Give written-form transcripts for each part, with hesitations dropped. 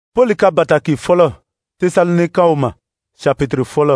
Pɔli ka bataki fɔlɔ Tesalonikaw ma chapitre fɔlɔ.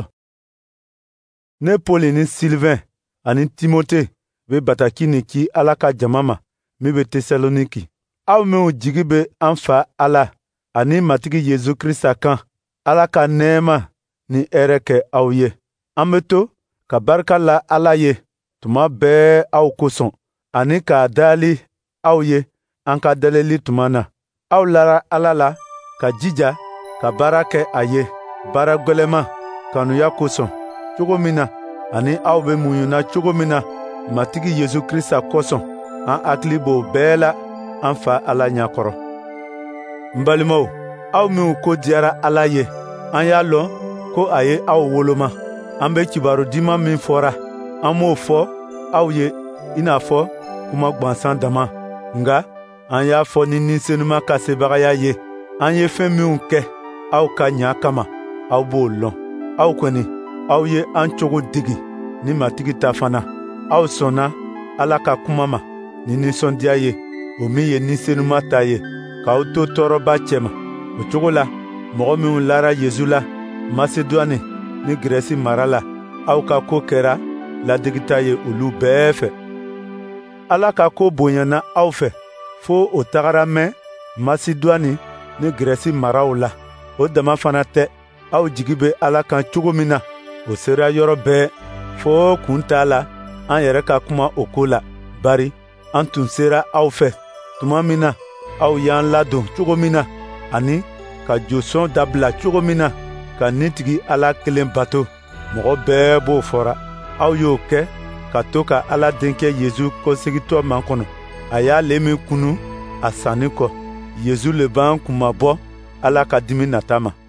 Ne Pɔli ni Silvɛn ani Timote be bataki nin ci Ala ka jama ma min be Tesaloniki. Aw minw jigi be an Fa Ala ani Matigi Yezu Krista kan, Ala ka nɛɛma ni hɛrɛ kɛ aw ye. An be to ka barika la Ala ye tuma bɛɛ aw kosɔn, ani k'a dali aw ye an ka daleli tuma na. Aw lara Ala la ka jija ka baara kɛ a ye, baara gwɛlɛman kanuya kosɔn, cogo min na ani aw be muɲuna cogo min na Matigi Yezu Krista kosɔn, an hakili b'o bɛɛ la an Fa Ala ɲakɔrɔ. N balimaw, aw minw ko diyara Ala ye, an y'a lɔn ko a ye aw woloma. An be kibaru diman min fɔra, an m'o fɔ aw ye i n'a fɔ kuma gwansan dama, nga an y'a fɔ ni ninsenuma ka sebagaya ye. An ye fɛn minw kɛ aw ka ɲa kama, aw b'o lɔn. Aw kɔni, aw ye an cogo digi ni Matigi ta fana. Aw sɔnna Ala ka kuma ma ni ninsɔndiya ye, o min ye ninsenuma ta ye, k'aw to tɔɔrɔba cɛma. O cogo la, mɔgɔ minw lara Yezu la Masedoni ni Gɛrɛsi mara la, aw ka ko kɛra ladigita ye olu bɛɛ fɛ. Ala ka ko bonyana aw fɛ fo o tagara mɛn Masedoni ni Gɛrɛsi maraw la. O dama fana tɛ, aw jigi be Ala kan cogo min na, o sera yɔrɔ bɛɛ fo kun t'a la an yɛrɛ ka kuma o ko la. Bari an tun sera aw fɛ tuma min na aw y'an ladon cogo min na, ani ka josɔn dabila cogo min na, ka nitigi Ala kelen bato. Mɔgɔ bɛɛ b'o fɔra. Aw y'o kɛ ka to ka Ala denkɛ Yezu kɔsegitɔ makɔnɔ. A y'ale min kunu a sanni kɔ. Yezu le b'an kunmabɔ Ala ka dimi nata ma.